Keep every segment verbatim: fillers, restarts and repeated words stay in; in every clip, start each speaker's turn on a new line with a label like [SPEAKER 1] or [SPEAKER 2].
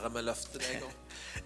[SPEAKER 1] Herre, vi løfter deg opp.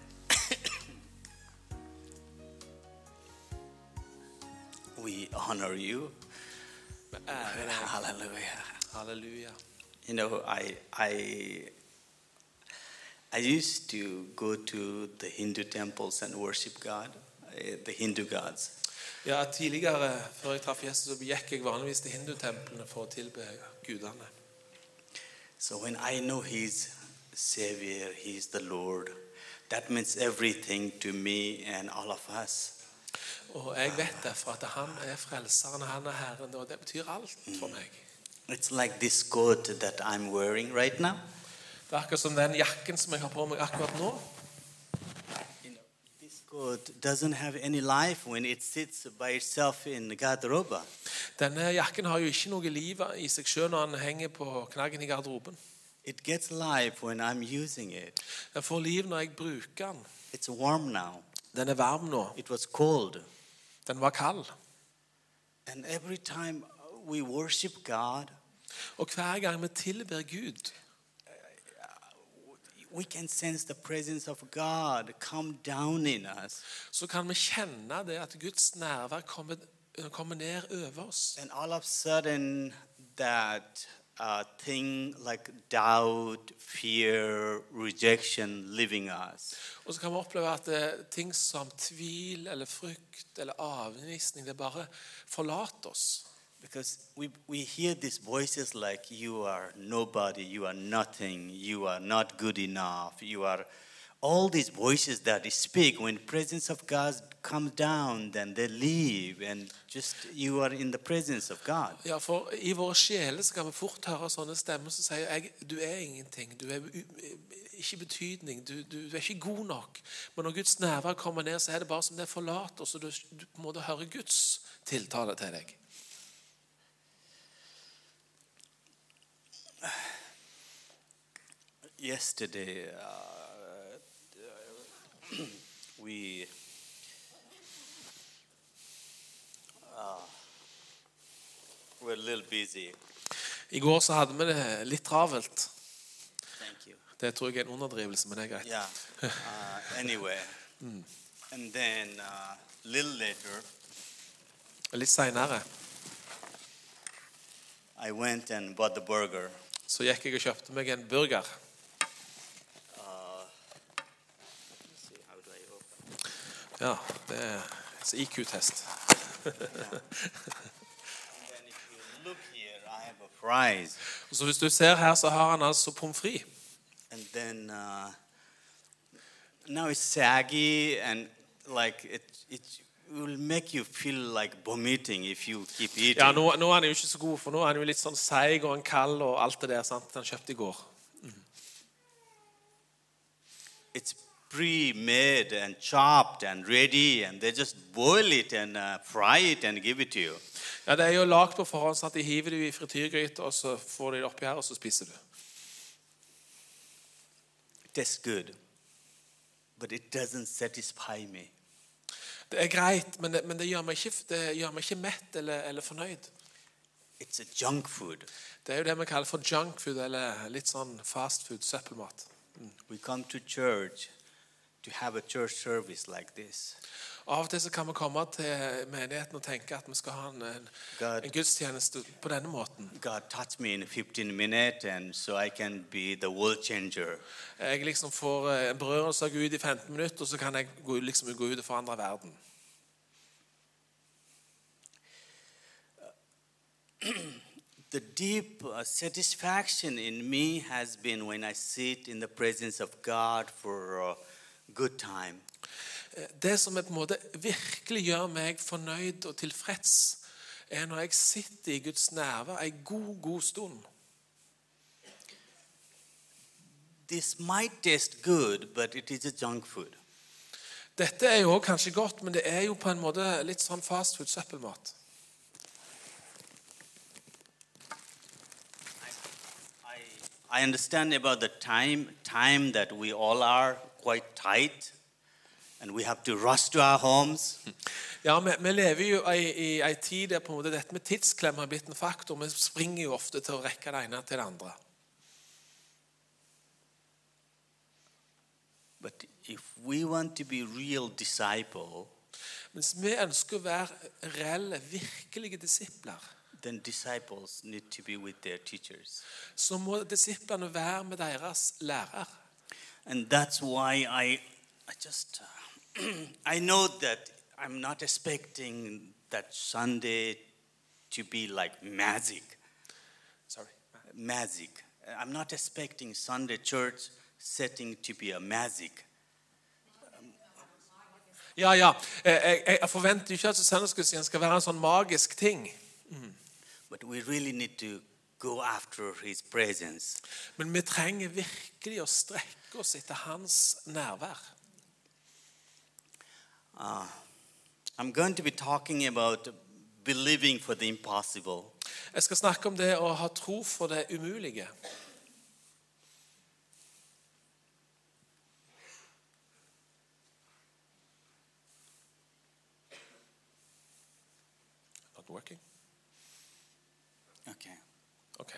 [SPEAKER 2] We honor you.
[SPEAKER 1] Vi ærer deg.
[SPEAKER 2] Hallelujah.
[SPEAKER 1] Halleluja.
[SPEAKER 2] You know, I I I used to go to the Hindu temples and worship God, uh, the Hindu gods.
[SPEAKER 1] Ja, tidligere, før jeg traff Jesus, så gikk jeg vanligvis til hindutemplene for å tilbe gudene.
[SPEAKER 2] So when I know He's Savior, He's the Lord, that means everything to me and all of us.
[SPEAKER 1] Og jeg vet derfor at han er frelseren, han er Herren, og det betyr alt for meg.
[SPEAKER 2] It's like this coat that I'm wearing right now.
[SPEAKER 1] Det er akkurat som den jakken som jeg har på meg akkurat nå.
[SPEAKER 2] You know, this coat doesn't have any life when it sits by itself in the garderobe.
[SPEAKER 1] Denne jakken har jo ikke noe liv i seg selv når han henger på knaggen i garderoben.
[SPEAKER 2] It gets life when I'm using it.
[SPEAKER 1] Den får liv når jeg bruker den.
[SPEAKER 2] It's warm now.
[SPEAKER 1] Den er varm nå.
[SPEAKER 2] It was cold.
[SPEAKER 1] Den var kald.
[SPEAKER 2] And every time we worship God,
[SPEAKER 1] Og hver gang vi tilber Gud,
[SPEAKER 2] we can sense the presence of God come down in us.
[SPEAKER 1] så kan vi kjenne det at Guds nærvær kommer, kommer ned over oss.
[SPEAKER 2] And all of a sudden, that uh, thing like doubt, fear, rejection leaving us.
[SPEAKER 1] Og så kan vi oppleve at det, ting som tvil eller frykt eller avvisning, det bare forlater oss.
[SPEAKER 2] Because we, we hear these voices like, you are nobody, you are nothing, you are not good enough, you are... All these voices that speak, when presence of God comes down, then they leave, and just you are in the presence of God.
[SPEAKER 1] Ja, for i våre sjeler så kan vi fort høre sånne stemmer som sier, jeg, du er ingenting, du er ikke betydning, du, du, du er ikke god nok. Men når Guds nærvær kommer ned, så er det bare som det forlater oss, og du, du må da høre Guds tiltale til deg.
[SPEAKER 2] Yesterday, uh, we uh, were a little busy.
[SPEAKER 1] I går så hadde vi det litt travelt.
[SPEAKER 2] Thank you.
[SPEAKER 1] Det tror jeg er en underdrivelse, men det er greit.
[SPEAKER 2] Yeah. Uh, anyway, and then uh, a little later,
[SPEAKER 1] Litt senere
[SPEAKER 2] I went and bought the burger.
[SPEAKER 1] så gikk jeg og kjøpte meg en burger.
[SPEAKER 2] Let's see, how do I open?
[SPEAKER 1] Ja, det er en I Q-test.
[SPEAKER 2] And then if you look here, I have a fries.
[SPEAKER 1] Og så hvis du ser her, så har han altså pommes frites.
[SPEAKER 2] And then uh, now it's saggy and like it it will make you feel like vomiting if you keep eating.
[SPEAKER 1] Ja, nå, nå er han jo ikke så god, for nå er han jo litt sånn seig og en kald og alt det der, sant, han kjøpte i går.
[SPEAKER 2] It's pre-made and chopped and ready, and they just boil it and uh, fry it and give it to you.
[SPEAKER 1] Ja, det er jo lagt på forhånd, sånn at de hiver det i frityrgryte, og så får de det oppi her, og så spiser du.
[SPEAKER 2] It tastes good, but it doesn't satisfy me.
[SPEAKER 1] Det er greit, men det, men det, gjør, meg ikke, det gjør meg ikke mett eller, eller fornøyd.
[SPEAKER 2] It's a junk food.
[SPEAKER 1] Det er jo det vi kaller for junk food, eller litt sånn fast food, søppelmat.
[SPEAKER 2] We come to church to have a church service like this.
[SPEAKER 1] Av og til så kan vi komme til menigheten og tenke at vi skal ha en, en,
[SPEAKER 2] God,
[SPEAKER 1] en gudstjeneste på denne måten.
[SPEAKER 2] God touched me in fifteen minutes, and so I can be the world changer.
[SPEAKER 1] Jeg liksom får en berørelse av Gud i femten minutter, og så kan jeg gå, liksom gå ut og forandre verden.
[SPEAKER 2] The deep uh, satisfaction in me has been when I sit in the presence of God for a good time.
[SPEAKER 1] Det som er på en måte virkelig gjør meg fornøyd og tilfreds, er når jeg sitter i Guds nærvær en god, god stund.
[SPEAKER 2] This might taste good, but it is a junk food.
[SPEAKER 1] Dette er jo også kanskje godt, men det er jo på en måte litt sånn fast food, søppelmat.
[SPEAKER 2] I, I understand about the time, time that we all are quite tight, and we have to rush to our homes.
[SPEAKER 1] Ja, vi, vi lever jo i, i en tid der på en måte dette med tidsklem har blitt en faktor. Vi springer jo ofte til å rekke det ene til det andre.
[SPEAKER 2] But if we want to be real disciple,
[SPEAKER 1] Mens vi ønsker å være reelle, virkelige disipler,
[SPEAKER 2] then disciples need to be with their teachers.
[SPEAKER 1] så må disiplene være med deres lærer.
[SPEAKER 2] And that's why I, I just, uh, I know that I'm not expecting that Sunday to be like magic.
[SPEAKER 1] Sorry.
[SPEAKER 2] Magic. I'm not expecting Sunday church setting to be a magic.
[SPEAKER 1] Ja, ja. Jeg, jeg forventer ikke at søndagsgudstjenesten skal være en sånn magisk ting.
[SPEAKER 2] But we really need to go after his presence.
[SPEAKER 1] Men vi trenger virkelig å strekke oss etter hans nærvær.
[SPEAKER 2] Uh, I'm going to be talking about believing for the impossible.
[SPEAKER 1] Jeg skal snakke om det å ha tro for det umulige. Not working?
[SPEAKER 2] Okay.
[SPEAKER 1] Okay.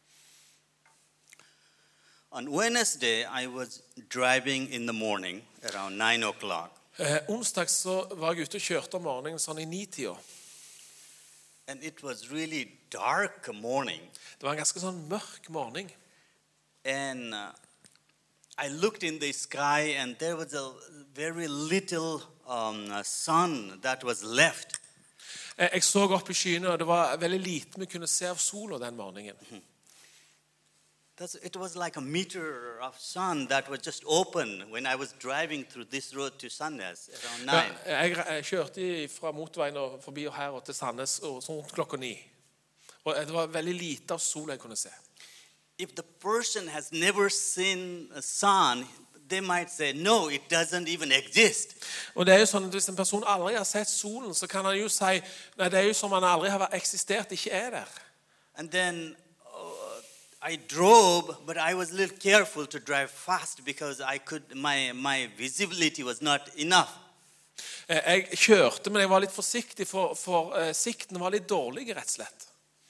[SPEAKER 2] On Wednesday, I was driving in the morning around nine o'clock.
[SPEAKER 1] Eh, onsdag så var jeg ute og kjørte om morgenen sånn i ni-tida.
[SPEAKER 2] And it was really dark morning.
[SPEAKER 1] Det var en ganske sånn mørk morgen.
[SPEAKER 2] And uh, I looked in the sky and there was a very little um, sun that was left.
[SPEAKER 1] Eh, jeg så opp i skyene, og det var veldig lite vi kunne se av sola den morgenen.
[SPEAKER 2] That's, it was like a meter of sun that was just open when I was driving through this road to Sandnes around
[SPEAKER 1] Ja,
[SPEAKER 2] nine.
[SPEAKER 1] jeg, jeg kjørte fra motorveien og forbi og her og til Sandnes og sånn rundt klokka ni. Og det var veldig lite av sola jeg kunne se.
[SPEAKER 2] If the person has never seen a sun, they might say, no, it doesn't even exist.
[SPEAKER 1] Og det er jo sånn at hvis en person aldri har sett solen, så kan han jo si, nei, det er jo som han aldri har eksistert, ikke er der.
[SPEAKER 2] And then I drove, but I was a little careful to drive fast because I could, my, my visibility was not enough.
[SPEAKER 1] Eh, Jeg kjørte, men jeg var litt forsiktig, for, for eh, sikten var litt dårlig, rett og slett.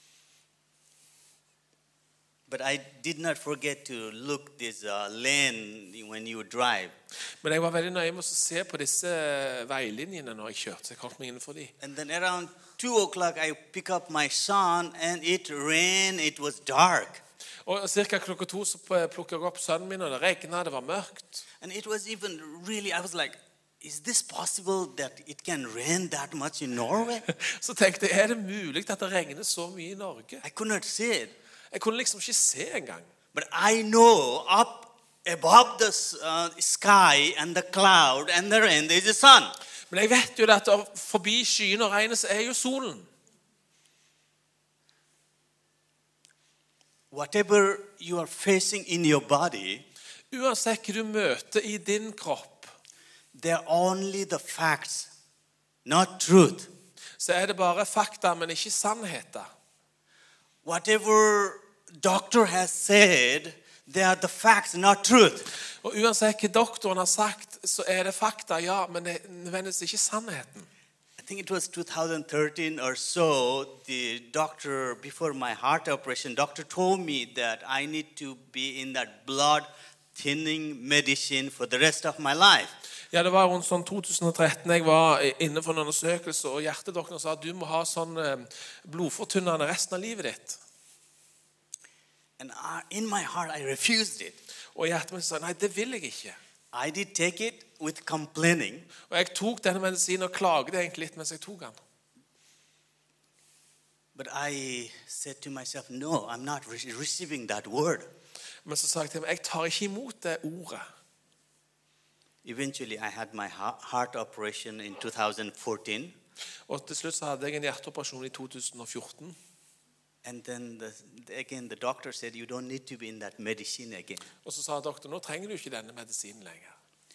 [SPEAKER 2] But I did not forget to look this uh, lane when you drive.
[SPEAKER 1] Men jeg var veldig nøye med å se på disse veilinjene når jeg kjørte, så jeg kom meg innenfor de.
[SPEAKER 2] And then around two o'clock, I pick up my son, and it rained, it was dark.
[SPEAKER 1] Og cirka klokka to så plukket jeg opp sønnen min, og det regnet, det var mørkt.
[SPEAKER 2] And it was even really, I was like, is this possible that it can rain that much in Norway?
[SPEAKER 1] Så tenkte jeg, er det mulig at det regner så mye i Norge?
[SPEAKER 2] I could not see it.
[SPEAKER 1] Jeg kunne liksom ikke se engang.
[SPEAKER 2] But I know up above the uh, sky and the cloud and the rain, there is a sun.
[SPEAKER 1] Men jeg vet jo at forbi skyen og regnet så er jo solen.
[SPEAKER 2] Whatever you are facing in your body,
[SPEAKER 1] Uansett hva du møter i din kropp,
[SPEAKER 2] they're only the facts, not truth.
[SPEAKER 1] så er det bare fakta, men ikke sannheter.
[SPEAKER 2] Whatever doctor has said, they are the facts, not truth.
[SPEAKER 1] Og uansett hva doktoren har sagt, så er det fakta, ja, men det er nødvendigvis ikke sannheten.
[SPEAKER 2] I think it was two thousand thirteen or so, the doctor, before my heart operation, doctor told me that I need to be in that blood thinning medicine for the rest of my life.
[SPEAKER 1] Ja, det var rundt sånn to tusen og tretten jeg var inne for en undersøkelse, og hjertedoktoren sa at du må ha sånn blodfortynnende resten av livet ditt.
[SPEAKER 2] And I, in my heart, I refused it.
[SPEAKER 1] Og hjertet mitt sa, nei, det vil jeg ikke.
[SPEAKER 2] I did take it with complaining.
[SPEAKER 1] Og jeg tok denne medisinen og klaget egentlig litt mens jeg tok den.
[SPEAKER 2] But I said to myself, no, I'm not re- receiving that word.
[SPEAKER 1] Men så sa jeg til meg, jeg tar ikke imot det ordet.
[SPEAKER 2] Eventually, I had my ha- heart operation in two thousand fourteen.
[SPEAKER 1] Og til slutt så hadde jeg en hjerteoperasjon i to tusen og fjorten.
[SPEAKER 2] And then the, again, the doctor said, you don't need to be in that medicine again.
[SPEAKER 1] Og så sa doktoren, nå trenger du ikke denne medisinen lenger.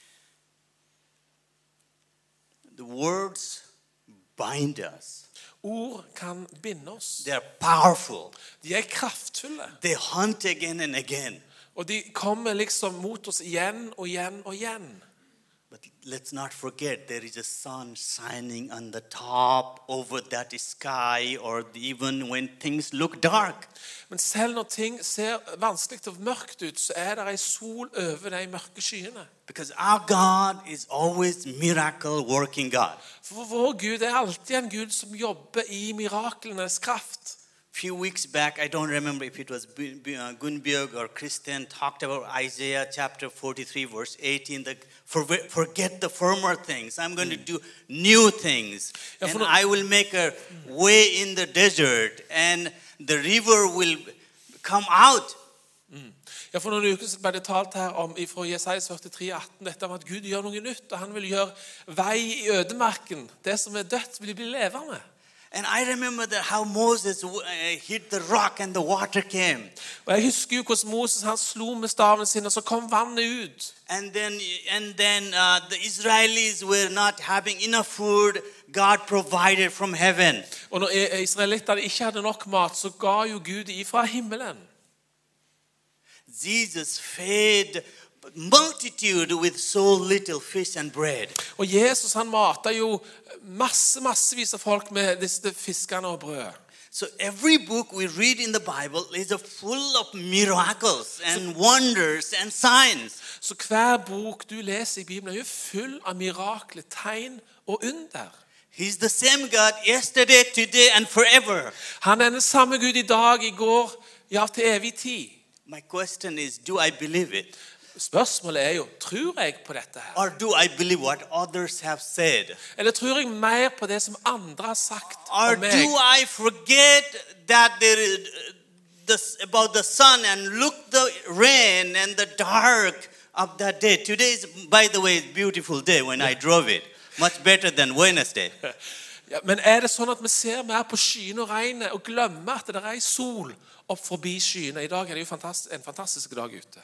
[SPEAKER 2] The words bind us.
[SPEAKER 1] Ord kan binde oss.
[SPEAKER 2] They are powerful.
[SPEAKER 1] De er kraftfulle.
[SPEAKER 2] They hunt again and again.
[SPEAKER 1] Og de kommer liksom mot oss igjen og igjen og igjen.
[SPEAKER 2] But let's not forget there is a sun shining on the top over that sky, or even when things look dark.
[SPEAKER 1] Men selv når ting ser vanskelig og mørkt ut, så er det en sol over de mørke skyene.
[SPEAKER 2] Because our God is always miracle working God.
[SPEAKER 1] For vår Gud er alltid en Gud som jobber i miraklenes kraft.
[SPEAKER 2] Few weeks back, I don't remember if it was Gunbjörg or Christian, talked about Isaiah chapter forty-three, verse eighteen. The, forget the former things. I'm going to do new things. And I will make a way in the desert, and the river will come out.
[SPEAKER 1] Ja, for noen uker ble det talt her om fra Jesaja førtitre atten, dette om at Gud gjør noe nytt, og han vil gjøre vei i ødemarken. Det som er dødt vil bli levende.
[SPEAKER 2] And I remember that how Moses hit the rock and the water came.
[SPEAKER 1] Og jeg husker jo hvordan Moses han slo med staven sin, og så kom vannet ut.
[SPEAKER 2] And then, and then uh, the Israelis were not having enough food. God provided from heaven.
[SPEAKER 1] Og når israelittene ikke hadde nok mat, så ga jo Gud ifra himmelen.
[SPEAKER 2] Jesus fed multitude with so little fish and bread.
[SPEAKER 1] Og Jesus han matet jo masse massevis av folk med disse fiskene og brød.
[SPEAKER 2] So every book we read in the Bible is a full of miracles and wonders and signs.
[SPEAKER 1] Så hver bok du leser i Bibelen er jo full av mirakler, tegn og under.
[SPEAKER 2] He's the same God yesterday, today and forever.
[SPEAKER 1] Han er den samme Gud i dag, i går, ja til evig tid.
[SPEAKER 2] My question is, do I believe it?
[SPEAKER 1] Spørsmålet er jo, tror jeg på dette her?
[SPEAKER 2] Or do I believe what others have said?
[SPEAKER 1] Eller tror jeg mer på det som andre har sagt
[SPEAKER 2] Or
[SPEAKER 1] om meg?
[SPEAKER 2] do I forget that there is this, about the sun and look the rain and the dark of that day? Today is, by the way, a beautiful day when I drove it. Much better than Wednesday.
[SPEAKER 1] Ja, men er det sånn at vi ser mer på skyene og regnet og glemmer at det er en sol opp forbi skyene? I dag er det jo fantastisk, en fantastisk dag ute.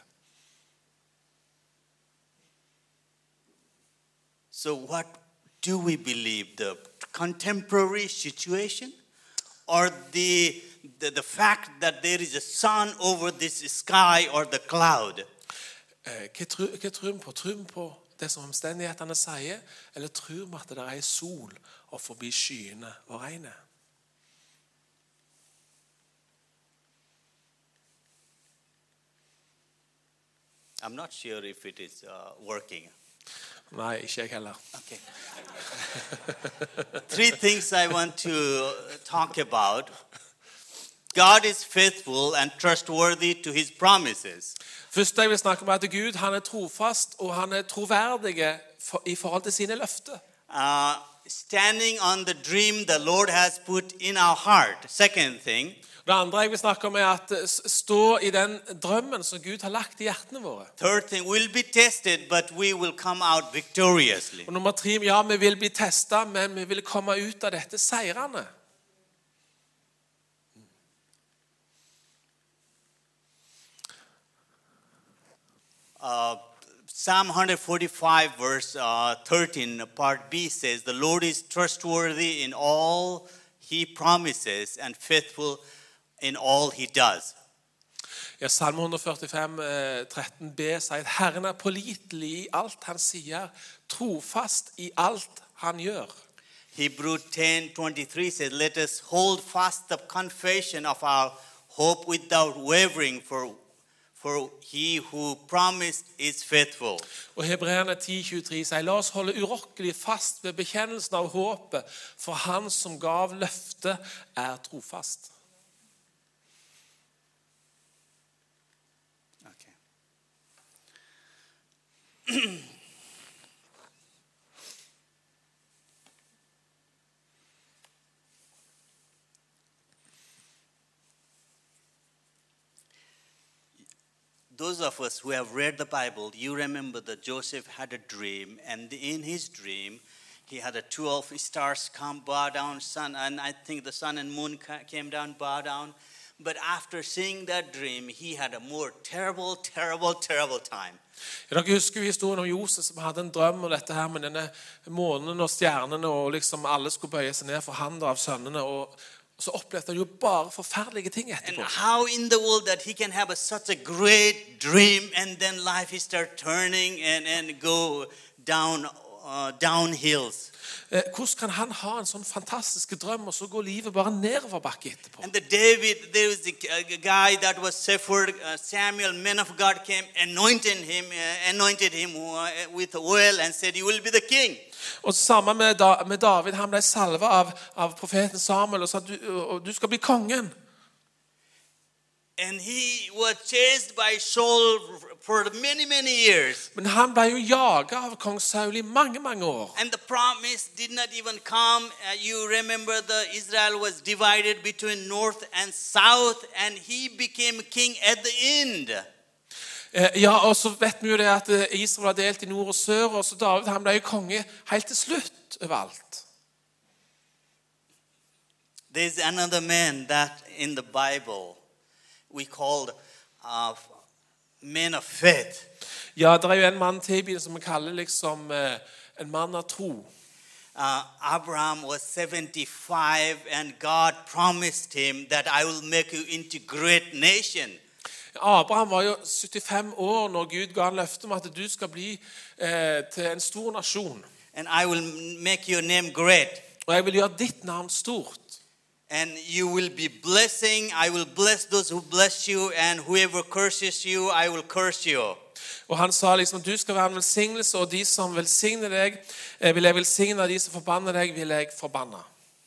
[SPEAKER 2] So what do we believe? The contemporary situation, or the, the, the fact that there is a sun over this sky or the cloud?
[SPEAKER 1] Eh, hva, tror, hva tror vi på? Tror vi på det som omstendighetene sier, eller tror vi at det er en sol opp forbi skyene og regnet?
[SPEAKER 2] I'm not sure if it is uh, working.
[SPEAKER 1] Nei, ikke jeg heller.
[SPEAKER 2] Okay. Three things I want to talk about. God is faithful and trustworthy to his promises.
[SPEAKER 1] Først jeg vil snakke om at Gud han er trofast og han er troverdig for, i forhold til sine løfter.
[SPEAKER 2] Uh, standing on the dream the Lord has put in our heart. Second thing.
[SPEAKER 1] Det andre jeg vil snakke om er at stå i den drømmen som Gud har lagt i hjertene våre.
[SPEAKER 2] Third thing, we'll be tested, but we will come out victoriously.
[SPEAKER 1] Og nummer tre, ja, vi vil bli testet, men vi vil komme ut av dette seirende.
[SPEAKER 2] Uh, Psalm one forty-five verse uh, thirteen part B says, the Lord is trustworthy in all he promises and faithful in all he does.
[SPEAKER 1] Ja, Salme one forty-fem, thirteen b sier at Herren er pålitelig i alt han sier, trofast i alt han gjør.
[SPEAKER 2] Hebrew ten twenty-three says, let us hold fast the confession of our hope without wavering, for for he who promised is faithful.
[SPEAKER 1] Og Hebreerne ten twenty-three sier, la oss holde urokkelig fast ved bekjennelsen av håpet, for han som gav løftet er trofast.
[SPEAKER 2] Okay. Those of us who have read the Bible, you remember that Joseph had a dream, and in his dream, he had a twelve stars come, bow down, sun, and I think the sun and moon came down, bow down. But after seeing that dream, he had a more terrible, terrible, terrible time.
[SPEAKER 1] Dere husker jo historien om Josef som hadde en drøm om dette her med denne månen og stjernene, og liksom alle skulle bøye seg ned for han av sønnene, og så opplevde han jo bare forferdelige ting etterpå.
[SPEAKER 2] And how in the world that he can have a, such a great dream and then life he start turning and, and go down, uh, downhills.
[SPEAKER 1] Eh, Hvordan kan han ha en sånn fantastisk drøm, og så går livet bare nedoverbakke etterpå?
[SPEAKER 2] And the David, there was a, a guy that was Shepherd, uh, Samuel, man of God came, anointed him, uh, anointed him uh, with oil and said, you will be the king.
[SPEAKER 1] Og sammen med, da, med David, han ble salvet av, av profeten Samuel og sa, du, og du skal bli kongen.
[SPEAKER 2] And he was chased by Saul for many, many years.
[SPEAKER 1] Men han ble jo jaget av kong Saul i mange, mange år.
[SPEAKER 2] And the promise did not even come. Uh, you remember the Israel was divided between north and south, and he became king at the end.
[SPEAKER 1] Eh, ja, og så vet vi jo det at eh, Israel var delt i nord og sør, og så David han ble jo konge helt til slutt overalt.
[SPEAKER 2] There's another man that in the Bible we called uh, men of faith.
[SPEAKER 1] Ja, det er jo en mann til i Bibelen som vi kaller liksom eh, en mann av tro.
[SPEAKER 2] Uh, Abraham was seventy-five, and God promised him that I will make you into great nation.
[SPEAKER 1] Abraham var jo syttifem år når Gud ga en løfte om at du skal bli eh, til en stor nasjon.
[SPEAKER 2] And I will make your name great.
[SPEAKER 1] Og jeg vil gjøre ditt navn stort.
[SPEAKER 2] And you will be blessing. I will bless those who bless you, and whoever curses you, I will curse you.
[SPEAKER 1] Og han sa liksom, du skal være en velsignelse, og de som velsigner deg, eh, vil jeg velsigne, og de som forbanner deg, vil jeg forbanne.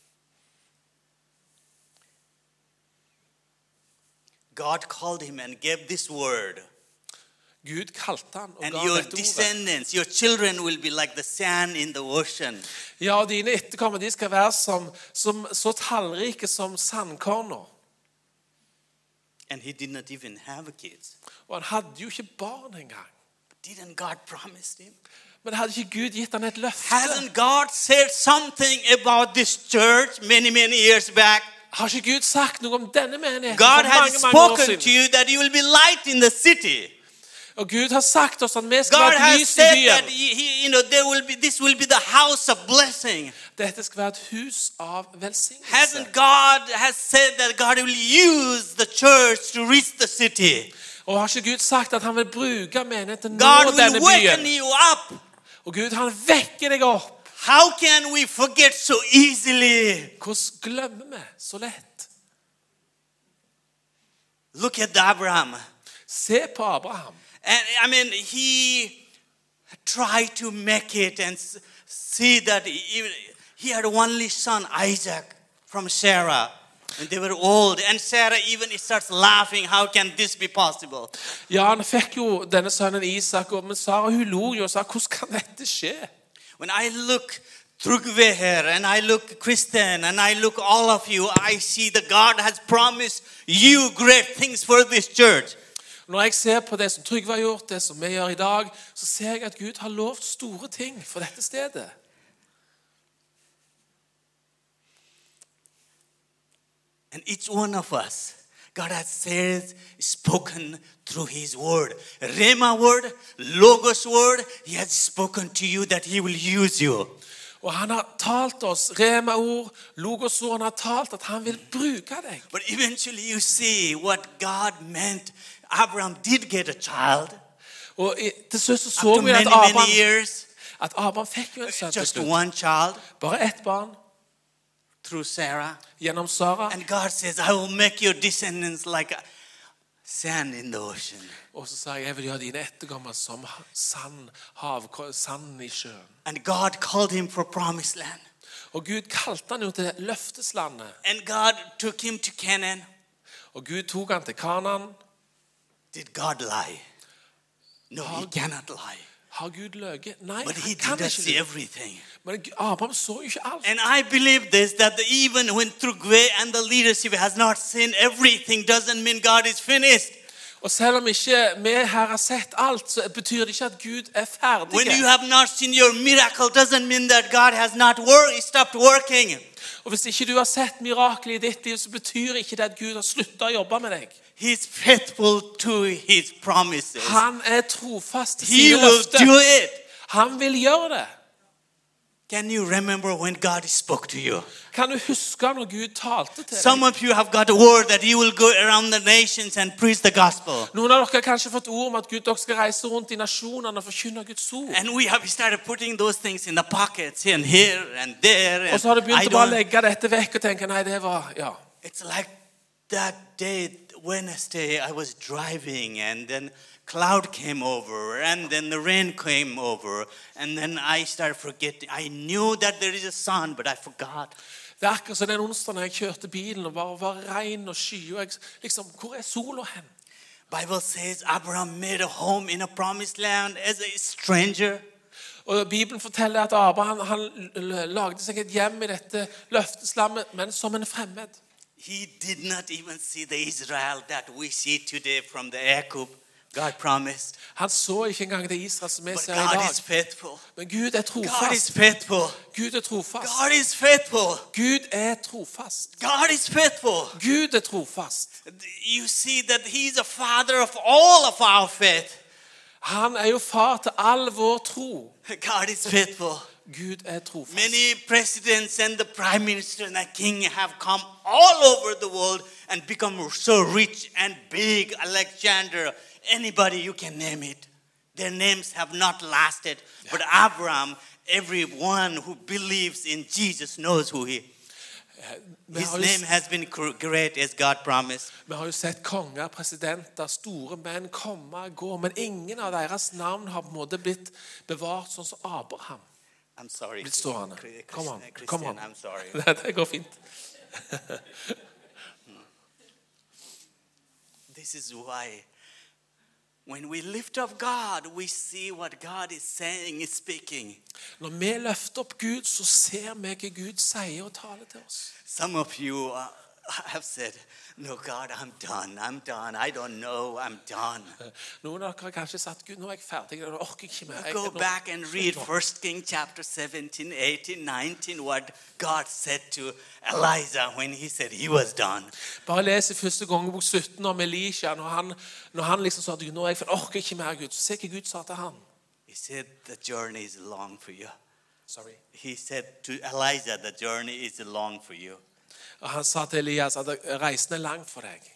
[SPEAKER 2] God called him and gave this word.
[SPEAKER 1] Gud kalte han og
[SPEAKER 2] And
[SPEAKER 1] gav
[SPEAKER 2] your
[SPEAKER 1] dette ordet.
[SPEAKER 2] descendants, your children will be like the sand in the ocean.
[SPEAKER 1] Ja, og dine etterkommere, de skal være som, som, så tallrike som sandkorner.
[SPEAKER 2] And he did not even have kids.
[SPEAKER 1] Og han hadde jo ikke barn engang.
[SPEAKER 2] Didn't God promise him?
[SPEAKER 1] Men hadde ikke Gud gitt han et løfte?
[SPEAKER 2] Hasn't God said something about this church many, many years back?
[SPEAKER 1] Har ikke Gud sagt noe om denne menigheten
[SPEAKER 2] God
[SPEAKER 1] for
[SPEAKER 2] has
[SPEAKER 1] mange, mange år
[SPEAKER 2] spoken to
[SPEAKER 1] siden?
[SPEAKER 2] you that you will be light in the city.
[SPEAKER 1] Og Gud har sagt oss at vi skal
[SPEAKER 2] God
[SPEAKER 1] være et
[SPEAKER 2] has
[SPEAKER 1] lys i
[SPEAKER 2] said that
[SPEAKER 1] byen.
[SPEAKER 2] he, he, you know, there will be, this will be the house of blessing.
[SPEAKER 1] Dette skal være et hus av velsignelse.
[SPEAKER 2] Hasn't God has said that God will use the church to reach the city?
[SPEAKER 1] Og har ikke Gud sagt at han vil bruke menigheten til å
[SPEAKER 2] God
[SPEAKER 1] nå denne
[SPEAKER 2] will waken
[SPEAKER 1] byen?
[SPEAKER 2] you up.
[SPEAKER 1] Og Gud, han vekker deg opp.
[SPEAKER 2] How can we forget so easily?
[SPEAKER 1] Hvordan glemmer vi så lett?
[SPEAKER 2] Look at Abraham.
[SPEAKER 1] Se på Abraham.
[SPEAKER 2] And I mean, he tried to make it and s- see that he, he had one only son, Isaac, from Sarah. And they were old. And Sarah even starts laughing. How can this be possible?
[SPEAKER 1] Ja, han fikk jo denne sønnen Isak, og- men Sara hun lo jo og sa, hvordan kan dette skje?
[SPEAKER 2] When I look Trugve here, and I look Kristen, and I look all of you, I see that God has promised you great things for this church.
[SPEAKER 1] Når jeg ser på det som Trygve har gjort, det som vi gjør i dag, så ser jeg at Gud har lovt store ting for dette stedet.
[SPEAKER 2] And each one of us, God has said, spoken through his word. Rhema word, Logos word, he has spoken to you that he will use you.
[SPEAKER 1] Og han har talt oss, Rema-ord, Logos-ord, han har talt at han vil bruke deg.
[SPEAKER 2] But eventually you see what God meant. Abraham did get a child
[SPEAKER 1] Og i, til slutt så så
[SPEAKER 2] after
[SPEAKER 1] vi at
[SPEAKER 2] many, many
[SPEAKER 1] Abraham,
[SPEAKER 2] years.
[SPEAKER 1] at Abraham fikk jo en sønn til
[SPEAKER 2] Just
[SPEAKER 1] slutt.
[SPEAKER 2] one child
[SPEAKER 1] Bare ett barn,
[SPEAKER 2] through Sarah.
[SPEAKER 1] gjennom Sara.
[SPEAKER 2] And God says, I will make your descendants like a sand in the ocean.
[SPEAKER 1] Og så sa jeg, jeg vil gjøre dine etterkommere som sand, hav, sand i sjøen.
[SPEAKER 2] And God called him for promised land.
[SPEAKER 1] Og Gud kalte han jo til løfteslandet.
[SPEAKER 2] And God took him to Canaan.
[SPEAKER 1] Og Gud tok han til Kanaan.
[SPEAKER 2] Did God lie? No, he
[SPEAKER 1] Har-
[SPEAKER 2] cannot lie.
[SPEAKER 1] Har Gud løget? Nei,
[SPEAKER 2] But he
[SPEAKER 1] han
[SPEAKER 2] did
[SPEAKER 1] kan
[SPEAKER 2] not
[SPEAKER 1] ikke
[SPEAKER 2] see
[SPEAKER 1] lyve.
[SPEAKER 2] everything.
[SPEAKER 1] Men Abraham så jo ikke alt.
[SPEAKER 2] And I believe this, that the, even when Trugve and the leadership has not seen everything, doesn't mean God is finished.
[SPEAKER 1] Og selv om ikke vi her har sett alt, så betyr det ikke at Gud er ferdig.
[SPEAKER 2] When you have not seen your miracle, doesn't mean that God has not worked, stopped working.
[SPEAKER 1] Og hvis ikke du har sett mirakel i ditt liv, så betyr ikke det at Gud har sluttet å jobbe med deg.
[SPEAKER 2] He's faithful to his promises.
[SPEAKER 1] Han er trofast til
[SPEAKER 2] He
[SPEAKER 1] sine
[SPEAKER 2] will do
[SPEAKER 1] løfter.
[SPEAKER 2] it.
[SPEAKER 1] Han vil gjøre det.
[SPEAKER 2] Can you remember when God spoke to you?
[SPEAKER 1] Kan du huske når Gud talte til
[SPEAKER 2] Some
[SPEAKER 1] deg?
[SPEAKER 2] of you have got a word that you will go around the nations and preach the gospel.
[SPEAKER 1] Noen av dere har kanskje fått ord om at Gud, dere skal reise rundt i nasjonene og forkynne Guds ord.
[SPEAKER 2] And we have started putting those things in the pockets and here and there.
[SPEAKER 1] Og
[SPEAKER 2] And
[SPEAKER 1] så har du
[SPEAKER 2] I
[SPEAKER 1] begynt å bare
[SPEAKER 2] don't,
[SPEAKER 1] legge dette vekk og tenke, nei, det var, ja.
[SPEAKER 2] it's like that day, Wednesday, I was driving and then cloud came over and then the rain came over and then I started forgetting. I knew that there is a sun, but I forgot.
[SPEAKER 1] Det er akkurat som den onsdagen jeg kjørte bilen og bare var regn og sky, og jeg, liksom, hvor er sola hen?
[SPEAKER 2] Bible says Abraham made a home in a promised land as a stranger.
[SPEAKER 1] Og Bibelen forteller at Abraham, han lagde seg et hjem i dette løfteslammet, men som en fremmed.
[SPEAKER 2] He did not even see the Israel that we see today from the Jacob. God promised.
[SPEAKER 1] Han så ikke engang det Israel som vi
[SPEAKER 2] But
[SPEAKER 1] ser i
[SPEAKER 2] God
[SPEAKER 1] dag.
[SPEAKER 2] is faithful.
[SPEAKER 1] Men Gud er
[SPEAKER 2] God is
[SPEAKER 1] trofast.
[SPEAKER 2] faithful.
[SPEAKER 1] Gud er trofast.
[SPEAKER 2] God is faithful.
[SPEAKER 1] Gud er trofast.
[SPEAKER 2] God is faithful.
[SPEAKER 1] Gud er trofast.
[SPEAKER 2] You see that He's a father of all of our faith.
[SPEAKER 1] Han er jo far til all vår tro.
[SPEAKER 2] God is faithful.
[SPEAKER 1] Gud er trofast.
[SPEAKER 2] Many presidents and the prime minister and the king have come all over the world and become so rich and big. Alexander, anybody you can name it. Their names have not lasted. Yeah. But Abraham, everyone who believes in Jesus knows who he is. His name has been great as God promised.
[SPEAKER 1] Vi har jo sett konger, presidenter, store menn komme og gå, men ingen av deres navn har på en måte blitt bevart sånn som Abraham.
[SPEAKER 2] I'm sorry.
[SPEAKER 1] Blitt stående. Kom an, kom an.
[SPEAKER 2] I'm sorry.
[SPEAKER 1] Det går fint.
[SPEAKER 2] This is why when we lift up God, we see what God is saying, is speaking.
[SPEAKER 1] Når vi løfter opp Gud, så ser vi hva Gud sier og taler til oss.
[SPEAKER 2] Some of you uh, have said, no, God, I'm done. I'm done. I don't know. I'm done.
[SPEAKER 1] Noen av dere har kanskje sagt, Gud, nå er jeg ferdig. Jeg orker ikke mer. Jeg,
[SPEAKER 2] Go
[SPEAKER 1] nå-
[SPEAKER 2] back and read First King chapter seventeen, eighteen, nineteen, what God said to Elijah when he said he was done.
[SPEAKER 1] Bare les i første kongebok sytten om Elisha, når han, når han liksom sa, nå er jeg ferdig, orker ikke mer, Gud. Så se hva Gud sa til han.
[SPEAKER 2] He said, the journey is long for you.
[SPEAKER 1] Sorry.
[SPEAKER 2] He said to Elijah, the journey is long for you.
[SPEAKER 1] Og han sa til Elias at reisen er lang for deg.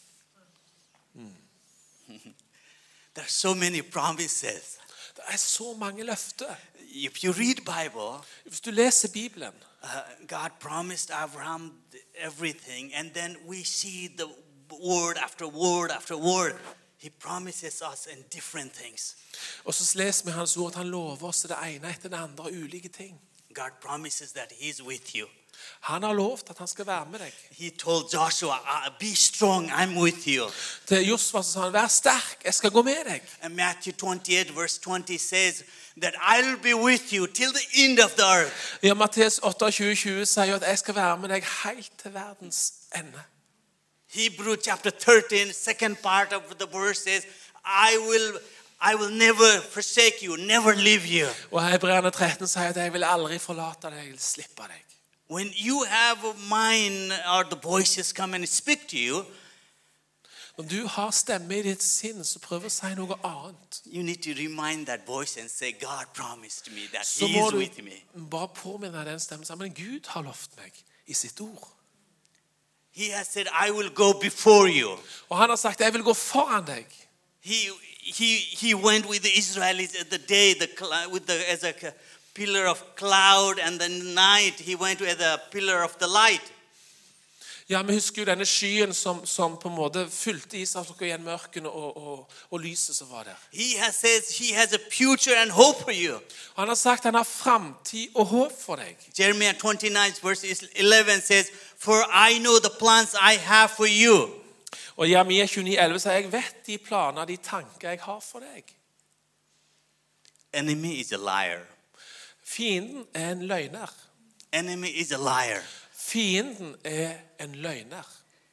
[SPEAKER 2] There are so many promises.
[SPEAKER 1] Det er så mange løfter.
[SPEAKER 2] If you read Bible,
[SPEAKER 1] Hvis du leser Bibelen,
[SPEAKER 2] uh, God promised Abraham everything, and then we see the word after word after word. He promises us in different things.
[SPEAKER 1] og så leser vi hans ord at han lover oss det ene etter det andre, ulike ting.
[SPEAKER 2] God promises that He's with you.
[SPEAKER 1] Han har lovt at han skal være med deg.
[SPEAKER 2] He told Joshua, uh, be strong, I'm with you.
[SPEAKER 1] Til Josva så sa han, vær sterk, jeg skal gå med deg.
[SPEAKER 2] And Matthew twenty-eight verse twenty says that I'll be with you till the end of the earth.
[SPEAKER 1] Ja, Matteus tjueåtte tjue sier at jeg skal være med deg helt til verdens ende.
[SPEAKER 2] Hebrew chapter thirteen, second part of the verse says, I will, I will never forsake you, never leave you.
[SPEAKER 1] Og Hebreerne tretten sier at jeg vil aldri forlate deg, eller slippe deg.
[SPEAKER 2] When you have a mind or the voices come and speak to you,
[SPEAKER 1] Når du har stemme i ditt sinn, så prøver å si noe annet.
[SPEAKER 2] you need to remind that voice and say, God promised me that
[SPEAKER 1] Så
[SPEAKER 2] He
[SPEAKER 1] må
[SPEAKER 2] is
[SPEAKER 1] du
[SPEAKER 2] with me.
[SPEAKER 1] bare påminne den stemmen sammen. Men Gud har lovt meg i sitt ord.
[SPEAKER 2] He has said, I will go before you.
[SPEAKER 1] Og han har sagt, jeg vil gå foran deg.
[SPEAKER 2] He, he, he went with the Israelis at the day the, cl- with the, as a c- pillar of cloud, and the night he went as a pillar of the light.
[SPEAKER 1] Ja, vi husker jo denne skyen som, som på en måte fylte Israel igjen mørken og, og, og lyset som var der.
[SPEAKER 2] He has says he has a future and hope for you.
[SPEAKER 1] Og han har sagt han har fremtid og håp for deg.
[SPEAKER 2] Jeremiah twenty-nine verse eleven says, for I know the plans I have for you.
[SPEAKER 1] Og Jeremia tjueni elleve sier, jeg vet de planer, de tanker jeg har for deg.
[SPEAKER 2] Enemy is a liar.
[SPEAKER 1] Fienden er en løgner.
[SPEAKER 2] Enemy is a liar.
[SPEAKER 1] Fienden er en løgner.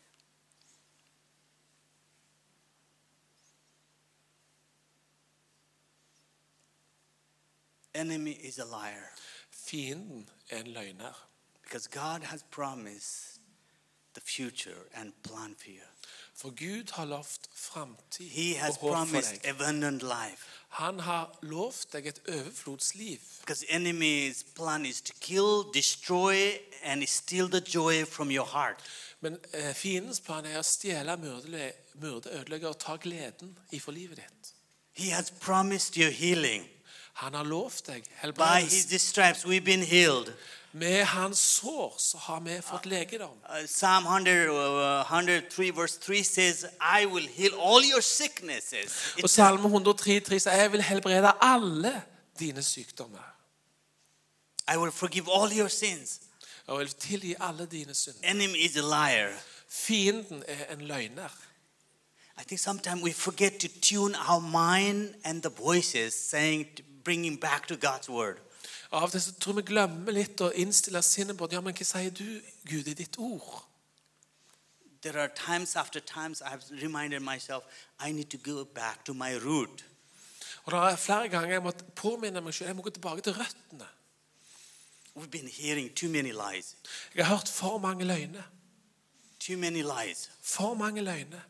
[SPEAKER 2] Enemy is a liar.
[SPEAKER 1] Fienden er en løgner.
[SPEAKER 2] Because God has promised the future and plan for you.
[SPEAKER 1] For Gud har lovt framtid
[SPEAKER 2] He has
[SPEAKER 1] og håp for
[SPEAKER 2] promised
[SPEAKER 1] deg.
[SPEAKER 2] abundant life.
[SPEAKER 1] Han har lovt deg et overflodsliv.
[SPEAKER 2] Because enemy's plan is to kill, destroy, and steal the joy from your heart.
[SPEAKER 1] Men eh, fiendens plan er å stjele, myrde, myrde, ødelegge og ta gleden ifra livet ditt.
[SPEAKER 2] He has promised you healing.
[SPEAKER 1] Han har lovt deg
[SPEAKER 2] By
[SPEAKER 1] helbredelse.
[SPEAKER 2] his stripes we've been healed.
[SPEAKER 1] Med hans sår så har vi fått legedom.
[SPEAKER 2] Uh, Psalm one hundred, uh, one hundred three verse three says, I will heal all your sicknesses.
[SPEAKER 1] Og
[SPEAKER 2] It's
[SPEAKER 1] Salme one oh three tre sier, jeg vil helbrede alle dine sykdommer.
[SPEAKER 2] I will forgive all your sins.
[SPEAKER 1] Og jeg vil tilgi alle dine synder.
[SPEAKER 2] Enemy is a liar.
[SPEAKER 1] Fienden er en løgner.
[SPEAKER 2] I think sometimes we forget to tune our mind and the voices saying, bringing back to God's word.
[SPEAKER 1] Av og til så tror vi glemmer litt å innstille sinnet på, ja, men hva sier du, Gud, i ditt ord?
[SPEAKER 2] There are times after times I've reminded myself, I need to go back to my root.
[SPEAKER 1] Og det er flere ganger jeg måtte påminne meg selv, jeg må gå tilbake til røttene.
[SPEAKER 2] We've been hearing too many lies.
[SPEAKER 1] Jeg har hørt for mange løgner.
[SPEAKER 2] Too many lies.
[SPEAKER 1] For mange løgner.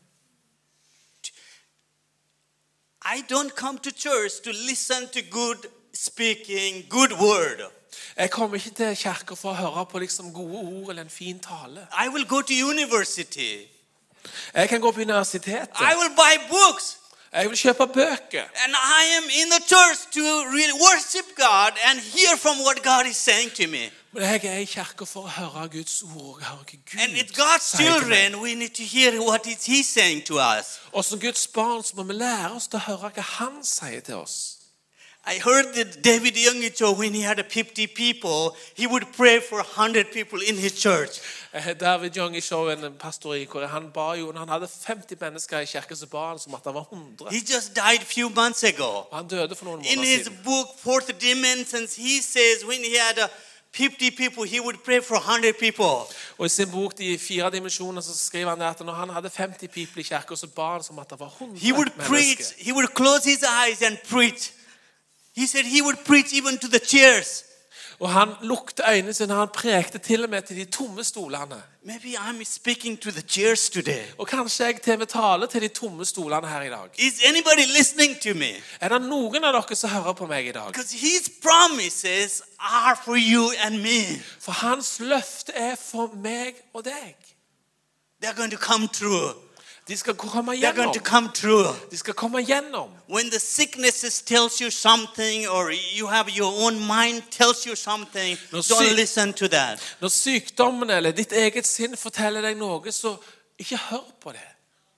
[SPEAKER 2] I don't come to church to listen to good speaking, good word.
[SPEAKER 1] Jeg kommer ikke til kirker for å høre på liksom gode ord eller en fin tale.
[SPEAKER 2] I will go to university.
[SPEAKER 1] Jeg kan gå på universitetet.
[SPEAKER 2] I will buy books.
[SPEAKER 1] Jeg vil kjøpe bøker.
[SPEAKER 2] And I am in the church to really worship God and hear from what God is saying to me.
[SPEAKER 1] Men jeg er i kirker for å høre Guds ord og høre hva Gud
[SPEAKER 2] And it's God's
[SPEAKER 1] sier til meg.
[SPEAKER 2] children, we need to hear what is He saying to us.
[SPEAKER 1] Og som Guds barn så må vi lære oss til å høre hva han sier til oss.
[SPEAKER 2] I heard that David Youngicho, when he had fifty people, he would pray for one hundred people in his church.
[SPEAKER 1] Eh, David Young i show, en pastor i Korea, han ba jo, når han hadde femti mennesker i kirken, så ba han som at det var hundre.
[SPEAKER 2] He just died a few months ago.
[SPEAKER 1] Og han døde for noen
[SPEAKER 2] In
[SPEAKER 1] måneder
[SPEAKER 2] his
[SPEAKER 1] siden.
[SPEAKER 2] book, Fourth Dimensions, he says when he had uh, fifty people, he would pray for one hundred people.
[SPEAKER 1] Og i sin bok, De fire dimensjoner, så skriver han at når han hadde femti people i kirken, så ba han som at det var hundre
[SPEAKER 2] He would preach,
[SPEAKER 1] mennesker.
[SPEAKER 2] he would close his eyes and preach. He said he would preach even to the chairs.
[SPEAKER 1] Og han lukte øynene sine, han prekte til og med til de tomme stolene.
[SPEAKER 2] Maybe I'm speaking to the chairs today.
[SPEAKER 1] Og kanskje jeg til og med taler til de tomme stolene her i dag.
[SPEAKER 2] Is anybody listening to me?
[SPEAKER 1] Er det noen av dere som hører på meg i dag?
[SPEAKER 2] Because his promises are for you and me.
[SPEAKER 1] For hans løfte er for meg og deg.
[SPEAKER 2] They're going to come true.
[SPEAKER 1] De skal komme
[SPEAKER 2] They're going to
[SPEAKER 1] gjennom.
[SPEAKER 2] come true.
[SPEAKER 1] De skal komme gjennom.
[SPEAKER 2] When the sicknesses tells you something or you have your own mind tells you something,
[SPEAKER 1] No,
[SPEAKER 2] don't
[SPEAKER 1] see-
[SPEAKER 2] listen to that.
[SPEAKER 1] Når sykdommen eller ditt eget sinn forteller deg noe, så ikke hør på det.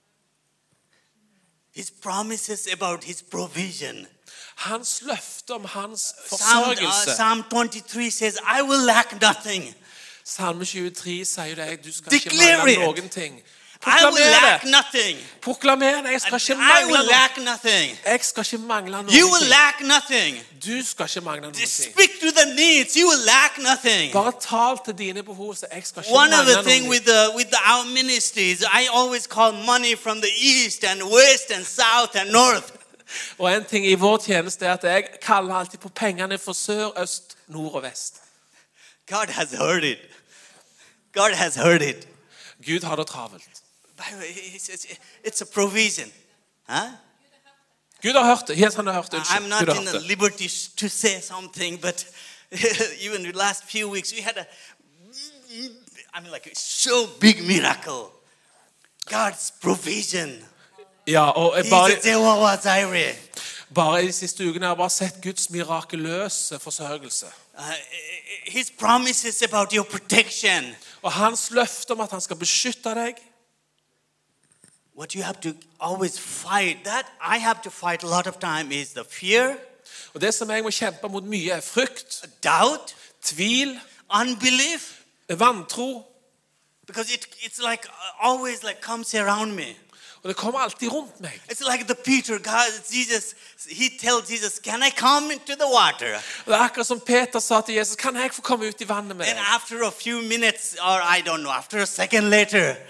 [SPEAKER 2] His promises about his provision.
[SPEAKER 1] Hans løfte om hans
[SPEAKER 2] Psalm, uh,
[SPEAKER 1] forsørgelse.
[SPEAKER 2] Psalm twenty-three says, I will lack nothing.
[SPEAKER 1] Salme tjuetre sier det, du skal ikke
[SPEAKER 2] Declare
[SPEAKER 1] mangle
[SPEAKER 2] it.
[SPEAKER 1] noen ting.
[SPEAKER 2] I will
[SPEAKER 1] Proklamer
[SPEAKER 2] lack
[SPEAKER 1] det.
[SPEAKER 2] nothing.
[SPEAKER 1] Proklamer det, jeg skal ikke
[SPEAKER 2] I
[SPEAKER 1] mangle
[SPEAKER 2] will
[SPEAKER 1] noe.
[SPEAKER 2] lack nothing.
[SPEAKER 1] Jeg skal ikke mangle noen
[SPEAKER 2] You will
[SPEAKER 1] ting.
[SPEAKER 2] lack nothing.
[SPEAKER 1] Du skal ikke mangle noen ting.
[SPEAKER 2] Speak to the needs. You will lack nothing.
[SPEAKER 1] Bare tal til dine behov, så jeg skal ikke
[SPEAKER 2] One of
[SPEAKER 1] mangle
[SPEAKER 2] the thing
[SPEAKER 1] noen
[SPEAKER 2] with
[SPEAKER 1] ting.
[SPEAKER 2] the with the, our ministries, I always call money from the east and west and south and north.
[SPEAKER 1] Og en ting i vår tjeneste er at jeg kaller alltid på pengene fra sør, øst, nord og vest.
[SPEAKER 2] God has heard it. God has heard it.
[SPEAKER 1] Gud har det travelt.
[SPEAKER 2] Bible, It's, it's, it's a provision. Huh?
[SPEAKER 1] Gud har hørt det. Yes, han har hørt det.
[SPEAKER 2] I'm
[SPEAKER 1] Unnskyld.
[SPEAKER 2] not
[SPEAKER 1] Gud har
[SPEAKER 2] in
[SPEAKER 1] hørt
[SPEAKER 2] the
[SPEAKER 1] det.
[SPEAKER 2] liberty to say something, but even the last few weeks we had a, I mean, like a so big miracle. God's provision.
[SPEAKER 1] Ja, og jeg
[SPEAKER 2] He's
[SPEAKER 1] bare,
[SPEAKER 2] a Jehovah Jireh.
[SPEAKER 1] bare i de siste ukene har jeg bare sett Guds mirakuløse forsørgelse.
[SPEAKER 2] Uh, his promises about your protection.
[SPEAKER 1] Og hans løfte om at han skal beskytte deg.
[SPEAKER 2] What you have to always fight, that I have to fight a lot of time, is the fear,
[SPEAKER 1] Og det som jeg må kjempe mot mye er frykt,
[SPEAKER 2] doubt,
[SPEAKER 1] tvil,
[SPEAKER 2] unbelief,
[SPEAKER 1] vantro.
[SPEAKER 2] because it, it's like uh, always like comes around me.
[SPEAKER 1] Og det kommer alltid rundt meg.
[SPEAKER 2] It's like the Peter, God, Jesus, he tells Jesus, can I come into the water?
[SPEAKER 1] Og det er akkurat som Peter sa til Jesus, kan jeg få komme ut i vannet med
[SPEAKER 2] And
[SPEAKER 1] deg?
[SPEAKER 2] after a few minutes, or I don't know, after a second later,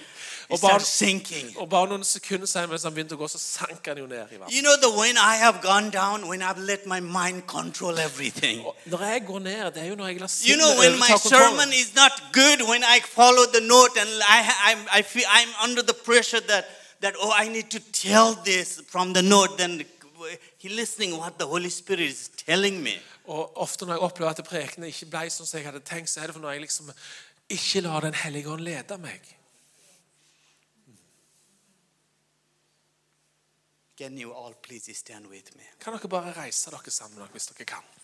[SPEAKER 1] Og
[SPEAKER 2] started
[SPEAKER 1] bare,
[SPEAKER 2] sinking.
[SPEAKER 1] og bare noen sekunder senere mens han begynte å gå, så sank han jo ned i vann.
[SPEAKER 2] You know, the when I have gone down, when I've let my mind control everything.
[SPEAKER 1] Og når jeg går ned, det er jo når jeg lar
[SPEAKER 2] You know, when
[SPEAKER 1] sinnet
[SPEAKER 2] my
[SPEAKER 1] overta kontrollen.
[SPEAKER 2] sermon is not good, when I follow the note and I, I, I feel I'm under the pressure that, that, oh, I need to tell this from the note, then he listening what the Holy Spirit is telling me.
[SPEAKER 1] Og ofte når jeg opplever at prekene ikke ble sånn som jeg hadde tenkt, så er det for når jeg liksom ikke lar den hellige ånd lede meg.
[SPEAKER 2] Can you all please stand with me?
[SPEAKER 1] Kan dere bare reise dere sammen hvis dere kan?